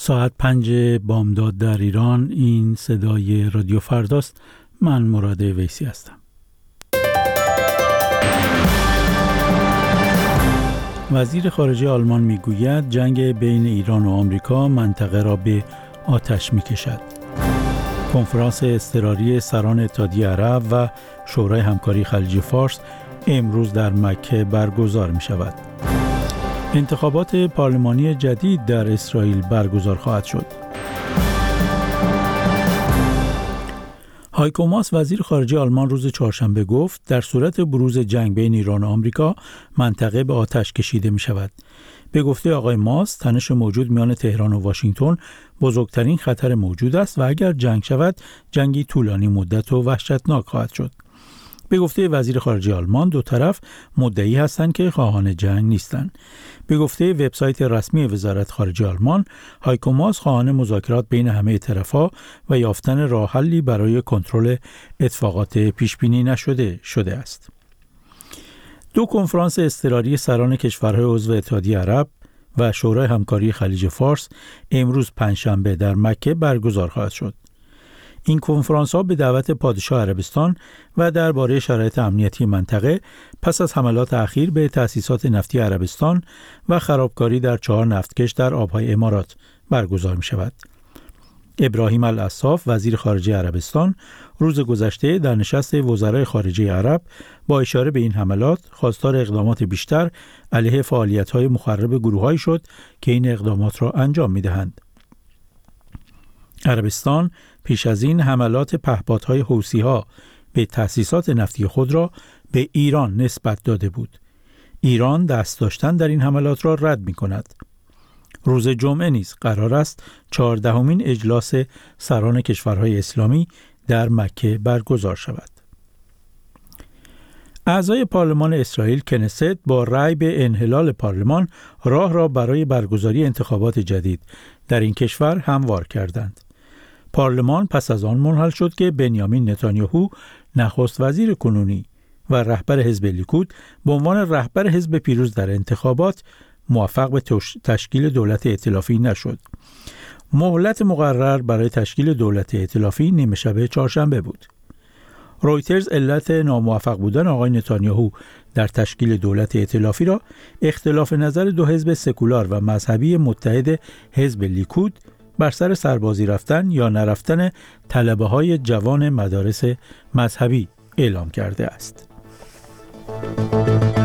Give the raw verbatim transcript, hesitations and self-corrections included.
ساعت پنج بامداد در ایران. این صدای رادیو فرداست. من مراد ویسی هستم. وزیر خارجه آلمان میگوید جنگ بین ایران و آمریکا منطقه را به آتش میکشد. کنفرانس اضطراری سران اتحادیه عرب و شورای همکاری خلیج فارس امروز در مکه برگزار می شود. انتخابات پارلمانی جدید در اسرائیل برگزار خواهد شد. هایکو ماس وزیر خارجه آلمان روز چهارشنبه گفت در صورت بروز جنگ بین ایران و آمریکا منطقه به آتش کشیده می شود. به گفته آقای ماس تنش موجود میان تهران و واشنگتن بزرگترین خطر موجود است و اگر جنگ شود جنگی طولانی مدت و وحشتناک خواهد شد. به گفته وزیر خارجه آلمان دو طرف مدعی هستند که خواهان جنگ نیستند. به گفته وبسایت رسمی وزارت خارجه آلمان، هایکو ماس خواهان مذاکرات بین همه طرف‌ها و یافتن راه حلی برای کنترل اتفاقات پیش‌بینی نشده شده است. دو کنفرانس اضطراری سران کشورهای عضو اتحادیه عرب و شورای همکاری خلیج فارس امروز پنجشنبه در مکه برگزار خواهد شد. این کنفرانس ها به دعوت پادشاه عربستان و درباره شرایط امنیتی منطقه پس از حملات اخیر به تأسیسات نفتی عربستان و خرابکاری در چهار نفتکش در آبهای امارات برگزار می شود. ابراهیم العصاف وزیر خارجه عربستان روز گذشته در نشست وزرای خارجه عرب با اشاره به این حملات خواستار اقدامات بیشتر علیه فعالیت‌های مخرب گروه‌هایی شد که این اقدامات را انجام می‌دهند. عربستان پیش از این حملات پهپادهای حوثی‌ها به تأسیسات نفتی خود را به ایران نسبت داده بود. ایران دست داشتن در این حملات را رد می‌کند. روز جمعه نیز قرار است چهاردهمین اجلاس سران کشورهای اسلامی در مکه برگزار شود. اعضای پارلمان اسرائیل کنست با رأی به انحلال پارلمان راه را برای برگزاری انتخابات جدید در این کشور هموار کردند. پارلمان پس از آن منحل شد که بنیامین نتانیاهو نخست وزیر کنونی و رهبر حزب لیکود به عنوان رهبر حزب پیروز در انتخابات موفق به تشکیل دولت ائتلافی نشد. مهلت مقرر برای تشکیل دولت ائتلافی نیمه شب چهارشنبه بود. رویترز علت ناموفق بودن آقای نتانیاهو در تشکیل دولت ائتلافی را اختلاف نظر دو حزب سکولار و مذهبی متحد حزب لیکود بر سر سربازی رفتن یا نرفتن طلبه‌های جوان مدارس مذهبی اعلام کرده است.